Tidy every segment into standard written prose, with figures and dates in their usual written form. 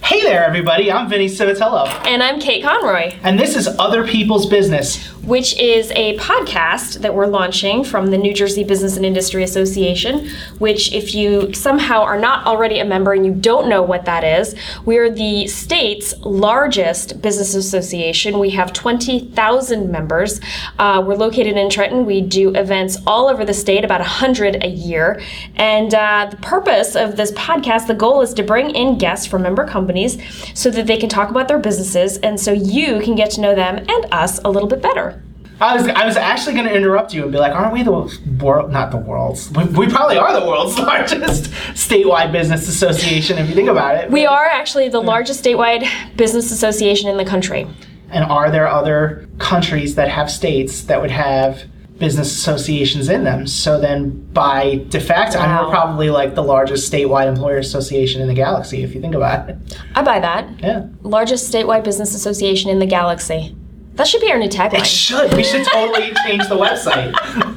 Hey there, everybody. I'm Vinny Civitello. And I'm Kate Conroy. And this is Other People's Business, which is a podcast that we're launching from the New Jersey Business and Industry Association, which if you somehow are not already a member and you don't know what that is, we are the state's largest business association. We have 20,000 members. We're located in Trenton. We do events all over the state, about 100 a year. And the purpose of this podcast, the goal is to bring in guests from member companies so that they can talk about their businesses and so you can get to know them and us a little bit better. I was actually going to interrupt you and be like, aren't we the world, not the world's, we probably are the world's largest statewide business association if you think about it. We are actually the largest statewide business association in the country. And are there other countries that have states that would have business associations in them? So then by de facto, I mean, we're probably like the largest statewide employer association in the galaxy if you think about it. I buy that. Yeah. Largest statewide business association in the galaxy. That should be our new tagline. It should. We should totally change the website.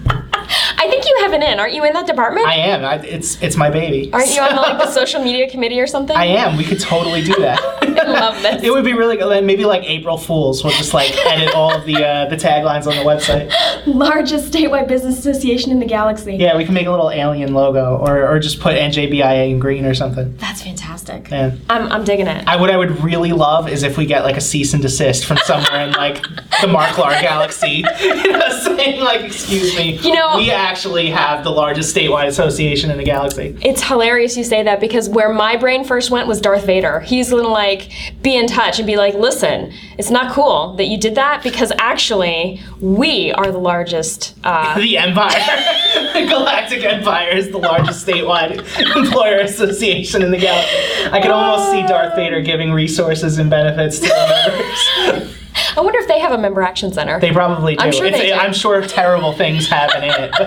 I think you have an in. Aren't you in that department? I am. It's my baby. Aren't you on the social media committee or something? I am. We could totally do that. I love this. It would be really good. Maybe like April Fools. We'll just like edit all of the taglines on the website. Largest statewide business association in the galaxy. Yeah, we can make a little alien logo or just put NJBIA in green or something. That's fantastic. Yeah. I'm digging it. What I would really love is if we get like a cease and desist from somewhere in like the Marklar galaxy, saying like, excuse me, we actually have the largest statewide association in the galaxy. It's hilarious you say that because where my brain first went was Darth Vader. He's gonna like be in touch and be like, listen, it's not cool that you did that because actually we are the largest. The Empire, the Galactic Empire is the largest statewide employer association in the galaxy. I can almost see Darth Vader giving resources and benefits to the members. I wonder if they have a member action center. They probably do. I'm sure they do. I'm sure terrible things happen in it.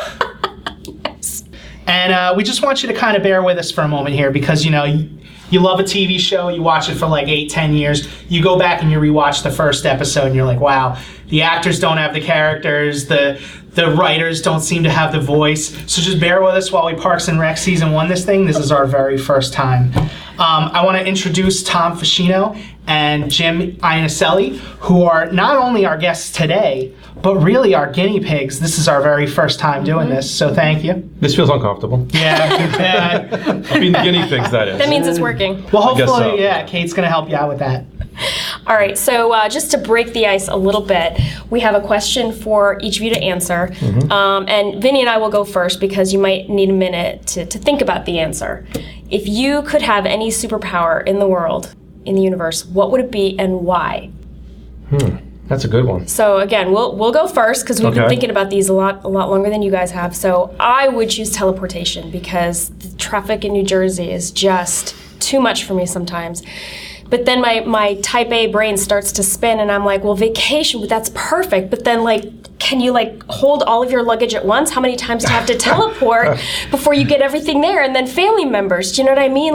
Yes. And we just want you to kind of bear with us for a moment here because, you love a TV show, you watch it for like 8-10 years, you go back and you rewatch the first episode and you're like, wow, the actors don't have the characters, the writers don't seem to have the voice. So just bear with us while we Parks and Rec Season 1 this thing. This is our very first time. I want to introduce Tom Fascino and Jim Iannicelli, who are not only our guests today, but really our guinea pigs. This is our very first time doing this, so thank you. This feels uncomfortable. Yeah. Being the guinea pigs, that is. That means it's working. Well, hopefully, so. Yeah, Kate's going to help you out with that. All right, so just to break the ice a little bit, we have a question for each of you to answer. And Vinny and I will go first because you might need a minute to think about the answer. If you could have any superpower in the world, in the universe, what would it be and why? That's a good one. So again, we'll go first because we've been thinking about these a lot longer than you guys have. So I would choose teleportation because the traffic in New Jersey is just too much for me sometimes. But then my type A brain starts to spin and I'm like, well, vacation, that's perfect. But then can you hold all of your luggage at once? How many times do you have to teleport before you get everything there? And then family members, do you know what I mean?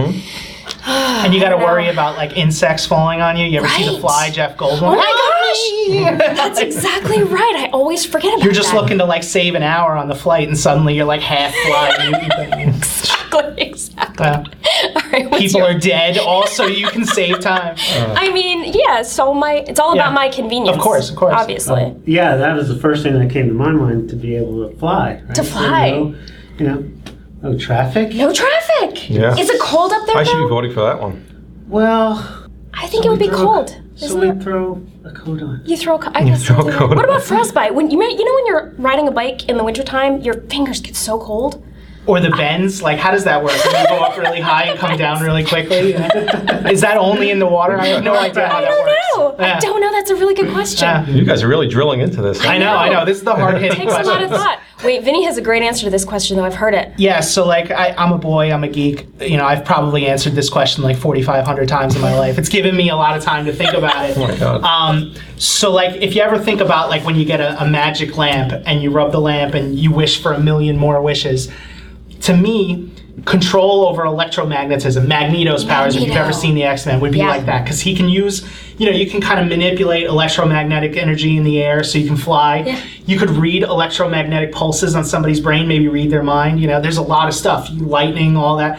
And you got to worry about insects falling on you. You ever see The Fly, Jeff Goldblum? Oh my gosh! That's exactly right. I always forget about that. You're just looking to save an hour on the flight and suddenly you're half flying. Exactly. All right, people are dead also you can save time. I mean, yeah, so it's all about my convenience. Of course. Obviously. Yeah, that was the first thing that came to my mind, to be able to fly. Right? To fly. So, no traffic. No traffic. Yeah. Is it cold up there? I should be voting for that one. Well, I think it would be cold. So we throw a coat on. You throw a coat. I guess throw so a too. coat What on. about frostbite? When when you're riding a bike in the wintertime, your fingers get so cold. Or the bends, how does that work? When you go up really high and come down really quickly? Is that only in the water? I have no idea how that works. I don't know. That's a really good question. You guys are really drilling into this. I know. This is the hard-hitting Takes question. a lot of thought. Wait, Vinny has a great answer to this question, though. I've heard it. Yeah, so I'm a boy, I'm a geek. I've probably answered this question 4,500 times in my life. It's given me a lot of time to think about it. Oh my God. So if you ever think about when you get a magic lamp and you rub the lamp and you wish for 1,000,000 more wishes, to me, control over electromagnetism, Magneto's powers, if you've ever seen the X-Men, would be like that. Because he can use, you can kind of manipulate electromagnetic energy in the air so you can fly. Yeah. You could read electromagnetic pulses on somebody's brain, maybe read their mind. There's a lot of stuff. Lightning, all that.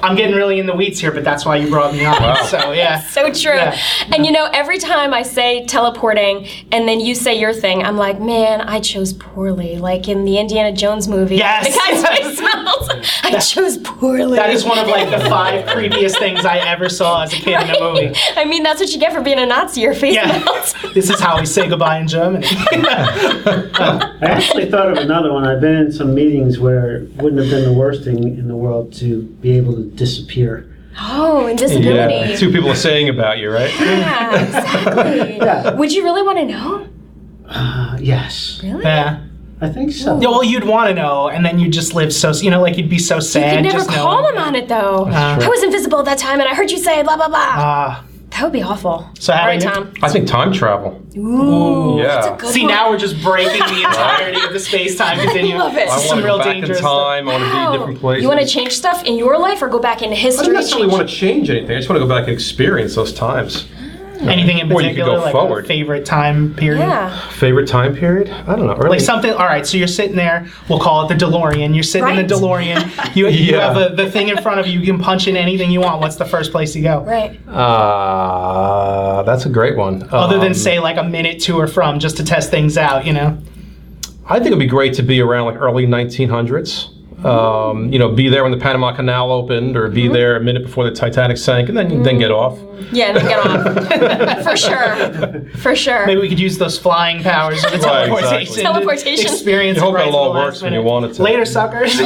I'm getting really in the weeds here, but that's why you brought me on. Wow. So yeah. So true. Yeah. And every time I say teleporting and then you say your thing, I'm like, man, I chose poorly. Like in the Indiana Jones movie. Yes. The guy's face melts. I chose poorly. That is one of like the 5 creepiest things I ever saw as a kid in a movie. I mean, that's what you get for being a Nazi. Your face Yeah. melts. This is how we say goodbye in Germany. I actually thought of another one. I've been in some meetings where it wouldn't have been the worst thing in the world to be able to disappear. Oh, invisibility. Yeah. 2 people are saying about you, right? Yeah, exactly. Yeah. Would you really want to know? Yes. Really? Yeah. I think so. Yeah, well, you'd want to know, and then you'd just live so, like you'd be so You sad. could never just call knowing. them on it, though. That's I was invisible at that time, and I heard you say blah, blah, blah. Ah. That would be awful. So how All right, do you- Tom. I think time travel. Ooh, Yeah. that's a good See, one. now we're just breaking the entirety of the space-time continuum. I love it. I Some want to real go back in dangerous stuff. time. I want to be in different places. You want to change stuff in your life or go back in I history? don't necessarily change- want to change anything. I just want to go back and experience those times. Anything in Or you could particular, go like forward. a favorite time period? Yeah. Favorite time period? I don't know. Early. Like something, all right, so you're sitting there, we'll call it the DeLorean. You're sitting in Right. the DeLorean, you Yeah. have the thing in front of you, you can punch in anything you want. What's the first place you go? Right. That's a great one. Other than, say, like a minute to or from, just to test things out, I think it'd be great to be around like early 1900s. Be there when the Panama Canal opened, or be there a minute before the Titanic sank, and then get off. Yeah, then get off. For sure. For sure. Maybe we could use those flying powers of the Right, teleportation. exactly. to Teleportation. Experience You hope it right it to all the last works when you minute. want it to. Later, suckers.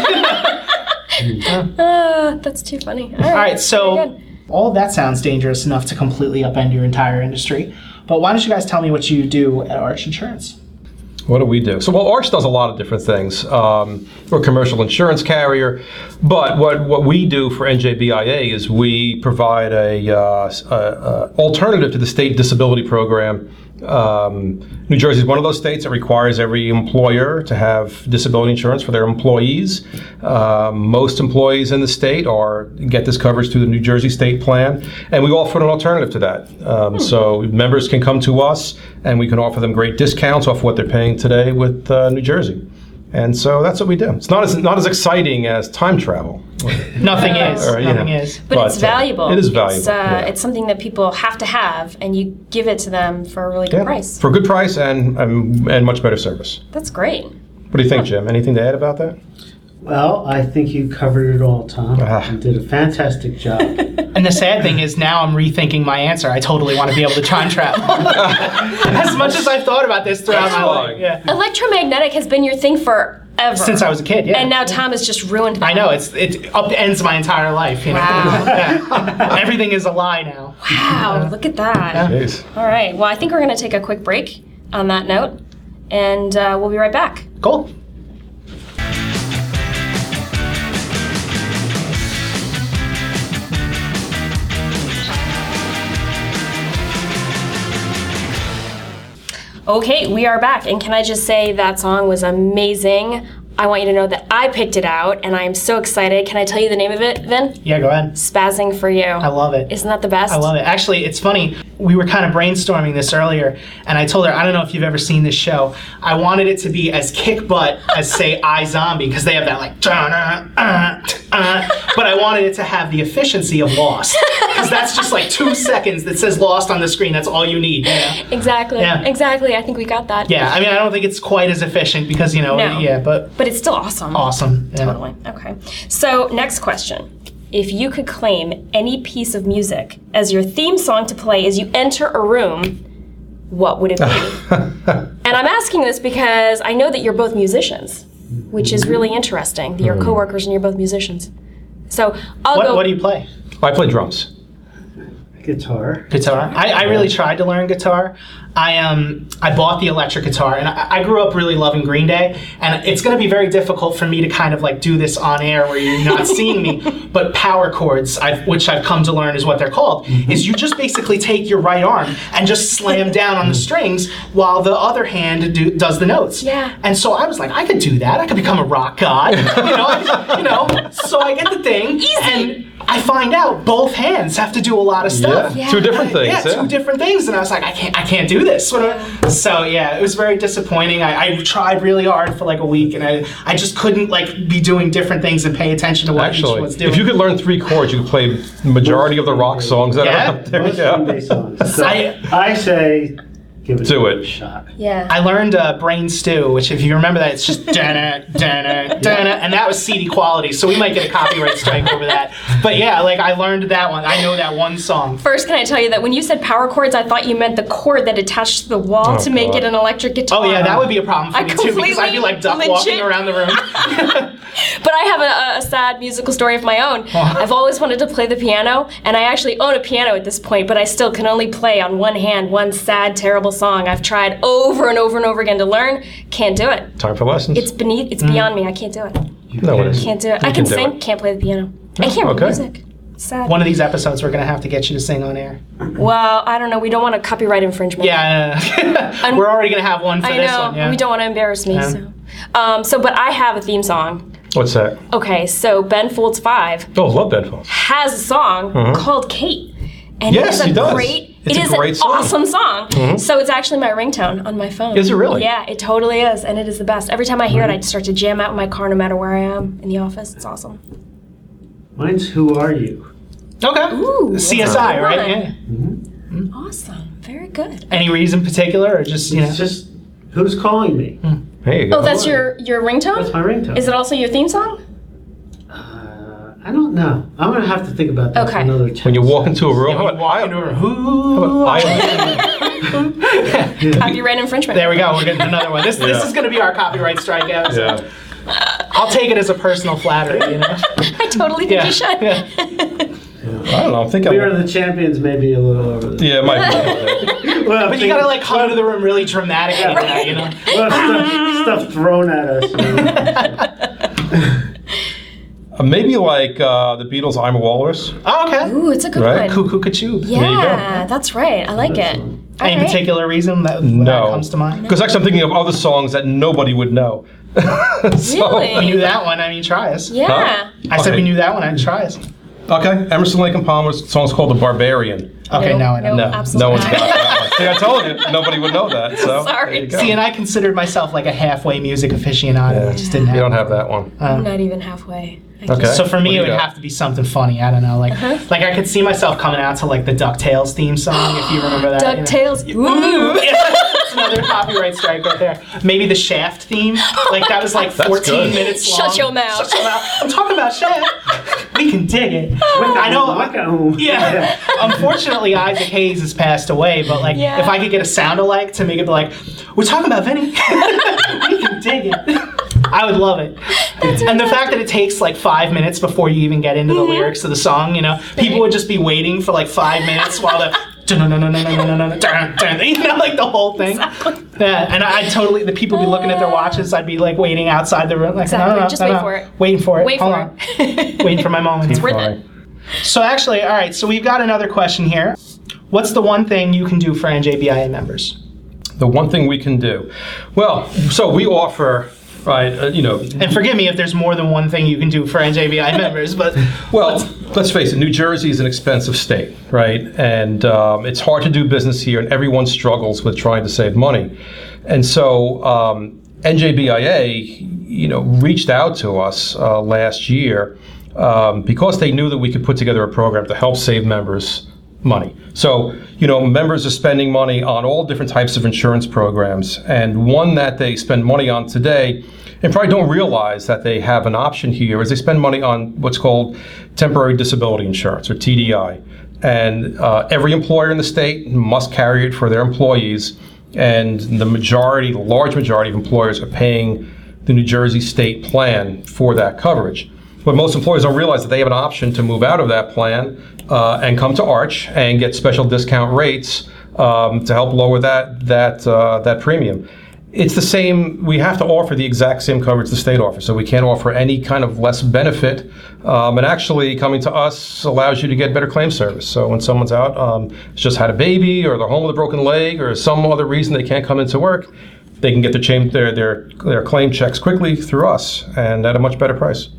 That's too funny. All right, so Very good. all of that sounds dangerous enough to completely upend your entire industry. But why don't you guys tell me what you do at Arch Insurance? What do we do? So, Arch does a lot of different things. We're a commercial insurance carrier, but what we do for NJBIA is we provide a alternative to the state disability program. New Jersey is one of those states that requires every employer to have disability insurance for their employees. Most employees in the state get this coverage through the New Jersey State Plan, and we offer an alternative to that. So members can come to us, and we can offer them great discounts off what they're paying today with New Jersey. And so that's what we do. It's not as exciting as time travel. Nothing is. Or, Nothing is. But it's valuable. It is valuable. It's something that people have to have, and you give it to them for a really good price. For a good price and much better service. That's great. What do you think, Jim? Anything to add about that? Well, I think you covered it all, Tom. Ah. You did a fantastic job. And the sad thing is now I'm rethinking my answer. I totally want to be able to time travel. As much as I've thought about this throughout my life. fine. Yeah. Electromagnetic has been your thing forever. Since I was a kid, yeah. And now Tom has just ruined that. I know, it upends my entire life. Wow. Yeah. Everything is a lie now. Wow, look at that. Jeez. All right. Well, I think we're going to take a quick break on that note, and we'll be right back. Cool. Okay, we are back, and can I just say that song was amazing. I want you to know that I picked it out, and I am so excited. Can I tell you the name of it, Vin? Yeah, go ahead. Spazzing for You. I love it. Isn't that the best? I love it. Actually, it's funny. We were kind of brainstorming this earlier, and I told her, I don't know if you've ever seen this show. I wanted it to be as kick butt as, say, iZombie, because they have that like, but I wanted it to have the efficiency of Lost, because that's just like 2 seconds that says Lost on the screen. That's all you need. Yeah. Exactly. Yeah. Exactly. I think we got that. Yeah. I mean, I don't think it's quite as efficient because No. yeah, but But it's still awesome. awesome. Yeah. Totally. Okay. So, next question. If you could claim any piece of music as your theme song to play as you enter a room, what would it be? And I'm asking this because I know that you're both musicians, which is really interesting. That you're coworkers and you're both musicians. So I'll go. What do you play? I play drums. Guitar. Guitar. I really tried to learn guitar. I bought the electric guitar, and I grew up really loving Green Day, and it's going to be very difficult for me to kind of like do this on air where you're not seeing me, but power chords, which I've come to learn is what they're called, is you just basically take your right arm and just slam down on the strings while the other hand does the notes. Yeah. And so I was like, I could do that. I could become a rock god. So I get the thing. Easy. And I find out both hands have to do a lot of stuff. Yeah. Two different things. Yeah, two different things, and I was like, I can't do this. So yeah, it was very disappointing. I tried really hard for like a week, and I just couldn't like be doing different things and pay attention to what each Actually, was doing. if you could learn 3 chords, you could play the majority of the rock songs that Yeah. are out there. Most Green Day songs. So I say, give it Do a it. shot. Yeah. I learned Brain Stew, which if you remember that, it's just dana, dana, dana, and that was CD quality, so we might get a copyright strike over that. But yeah, like I learned that one. I know that one song. First, can I tell you that when you said power chords, I thought you meant the cord that attached to the wall Oh, to make God. it an electric guitar. Oh yeah, that would be a problem for I me too, because I'd be like duck completely walking legit- around the room. But I have a sad musical story of my own. I've always wanted to play the piano, and I actually own a piano at this point, but I still can only play on one hand one sad, terrible song. I've tried over and over and over again to learn. Can't do it. Time for lessons. It's beyond me. I can't do it. No, it is. Can't do it. You I can do sing, it. can't play the piano. I can't read Okay. music. Sad. One of these episodes, we're gonna have to get you to sing on air. Well, I don't know. We don't want a copyright infringement. Yeah, we're already gonna have one for I this know. one. Yeah. We don't want to embarrass me. Yeah. But I have a theme song. What's that? Okay, so Ben Folds 5 Oh, love Bedphones. has a song called Kate. And Yes, it he is does. a great, It's it a is great an song. awesome song. So it's actually my ringtone on my phone. Is it really? Yeah, it totally is, and it is the best. Every time I hear it, I just start to jam out in my car, no matter where I am in the office. It's awesome. Mine's Who Are You? Okay. Ooh, that's a CSI, good right? one. Yeah. Awesome, very good. Any reason particular, or just you know? It's just, who's calling me? There you go. Oh, that's your ringtone? That's my ringtone. Is it also your theme song? I don't know. I'm going to have to think about that for Okay. another chance. when you walk into a room, how When you about walk into a room, who? Copyright infringement. There we go. We're getting another one. This Yeah. is going to be our copyright strike episode. Yeah. I'll take it as a personal flattery. You know. I totally think you should. Yeah. I don't know. I'm thinking. We Are the Champions maybe a little over the Yeah, it might be. Well, But you gotta like come into the room really dramatically, like, you know. well, stuff thrown at us. You know? Maybe like the Beatles' "I'm a Walrus." Oh, okay. Ooh, it's a good Right. one. Cuckoo Kachoo. Yeah, that's right. I like it. Any Alright. particular reason that No. comes to mind? Because actually, I'm thinking of other songs that nobody would know. Really? We knew that one. I mean, try us. Yeah. Huh? I said Okay. we knew that one. I'd try us. Okay, Emerson, Lake and Palmer's song's called "The Barbarian." Okay, no, I don't. No, absolutely no one's not. got that one. See, I told you, nobody would know that. So Sorry. there you go. See, and I considered myself like a halfway music aficionado. I just didn't have. You don't have that one. I'm not even halfway. I Okay. just- So for What me, do it you would got? have to be something funny. I don't know, like I could see myself coming out to like the DuckTales theme song, if you remember that. you know. DuckTales. Ooh. Yeah, that's another copyright strike right there. Maybe the Shaft theme, like that was like 14 good. minutes long. Shut your mouth. Shut your mouth. I'm talking about Shaft. We can dig it. I know. Yeah. Unfortunately, Isaac Hayes has passed away, but like, Yeah. if I could get a sound alike to make it be like, we're talking about Vinny. We can dig it. I would love it. And the fact that it takes like 5 minutes before you even get into the lyrics of the song, you know, people would just be waiting for like 5 minutes while the you know, like the whole thing. Yeah, and I'd totally, the people be looking at their watches, I'd be like waiting outside the room, like, Exactly. no, Just wait for it. Waiting for it. Wait Hold for on. it. Waiting for my moment. It's worth Fine. it. So actually, all right, so we've got another question here. What's the one thing you can do for NJBIA members? The one thing we can do. Well, so we offer, right, And forgive me if there's more than one thing you can do for NJBI members, but well, let's face it, New Jersey is an expensive state, right? And it's hard to do business here, and everyone struggles with trying to save money. And so NJBIA, reached out to us last year because they knew that we could put together a program to help save members money. So, members are spending money on all different types of insurance programs, and one that they spend money on today and probably don't realize that they have an option here is they spend money on what's called temporary disability insurance, or TDI. And every employer in the state must carry it for their employees, and the large majority of employers are paying the New Jersey state plan for that coverage. But most employers don't realize that they have an option to move out of that plan and come to Arch and get special discount rates to help lower that premium. It's the same. We have to offer the exact same coverage the state offers, so we can't offer any kind of less benefit. And actually, coming to us allows you to get better claim service. So when someone's out, just had a baby, or they're home with a broken leg, or some other reason they can't come into work, they can get their claim checks quickly through us and at a much better price.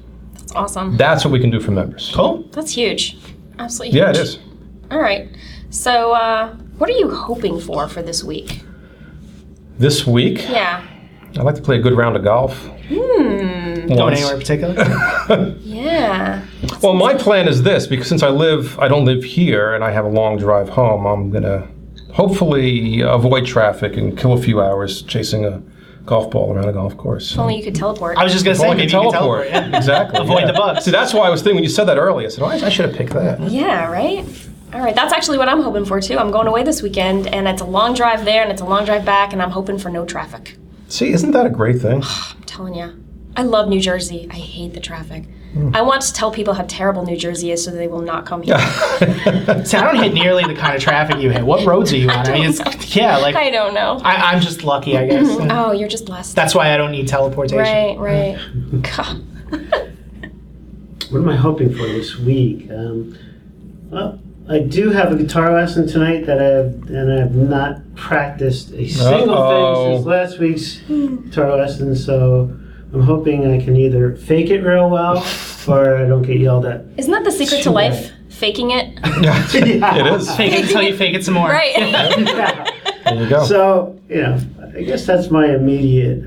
That's awesome. That's what we can do for members. Cool. That's huge. Absolutely huge. Yeah, it is. All right. So, what are you hoping for this week? This week, Yeah. I'd like to play a good round of golf. Going Once. anywhere in particular? Yeah. Well, my plan is this, because since I don't live here, and I have a long drive home, I'm going to hopefully avoid traffic and kill a few hours chasing a golf ball around a golf course. If only you could teleport. I was just going to If say, only I maybe could you can teleport. Yeah. Exactly. Avoid the bugs. See, that's why I was thinking when you said that earlier. I said, I should have picked that. Yeah, right? All right, that's actually what I'm hoping for too. I'm going away this weekend, and it's a long drive there, and it's a long drive back, and I'm hoping for no traffic. See, isn't that a great thing? I'm telling you. I love New Jersey. I hate the traffic. I want to tell people how terrible New Jersey is so they will not come here. See, I don't hit nearly the kind of traffic you hit. What roads are you on? I mean, it's, like, I don't know. I'm just lucky, I guess. Oh, you're just blessed. That's why I don't need teleportation. Right. God. What am I hoping for this week? Well, I do have a guitar lesson tonight that I have not practiced a single thing since last week's guitar lesson. So I'm hoping I can either fake it real well or I don't get yelled at. Isn't that the secret to life? Faking it? It is. Fake it until you fake it some more. Right. Yeah. There you go. So, I guess that's my immediate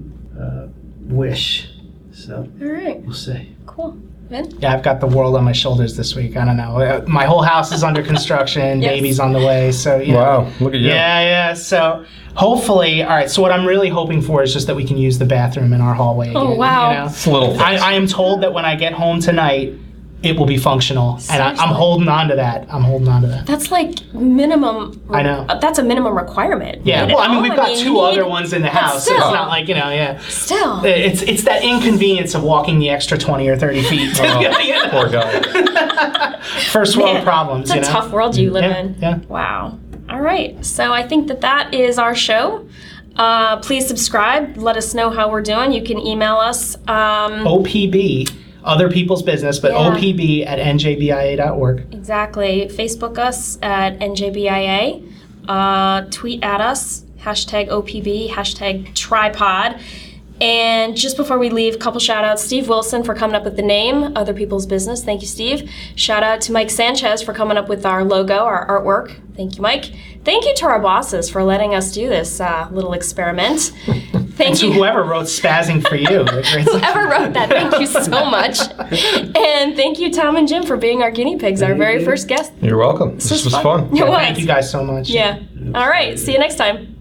wish. So All right. we'll see. Cool. Vin? Yeah, I've got the world on my shoulders this week. I don't know. My whole house is under construction. Yes. Baby's on the way. So, Wow, look at you. Yeah. So, hopefully, all right. So, what I'm really hoping for is just that we can use the bathroom in our hallway. Oh, again, wow. It's a little things. I am told that when I get home tonight, it will be functional. And I'm Seriously? holding on to that. That's like minimum. I know. That's a minimum requirement. Yeah. You Well, I mean, know? we've got you two need- other ones in the house. So it's still. not like, yeah. Still. It's that inconvenience of walking the extra 20 or 30 feet. Oh, poor guy. First world Man, problems, It's a tough world you live Yeah, in. yeah. Wow. All right. So I think that is our show. Please subscribe. Let us know how we're doing. You can email us. OPB, other people's business, but Yeah. OPB at njbia.org. Exactly. Facebook us at NJBIA. Tweet at us. #OPB. #tripod. And just before we leave, a couple shout outs. Steve Wilson for coming up with the name, Other People's Business. Thank you, Steve. Shout out to Mike Sanchez for coming up with our logo, our artwork. Thank you, Mike. Thank you to our bosses for letting us do this little experiment. Thank To you. whoever wrote Spazzing for You. Whoever wrote that, thank you so much. And thank you, Tom and Jim, for being our guinea pigs, our very first guest. You're welcome. This was fun. It was. Thank you guys so much. Yeah. All right. See you next time.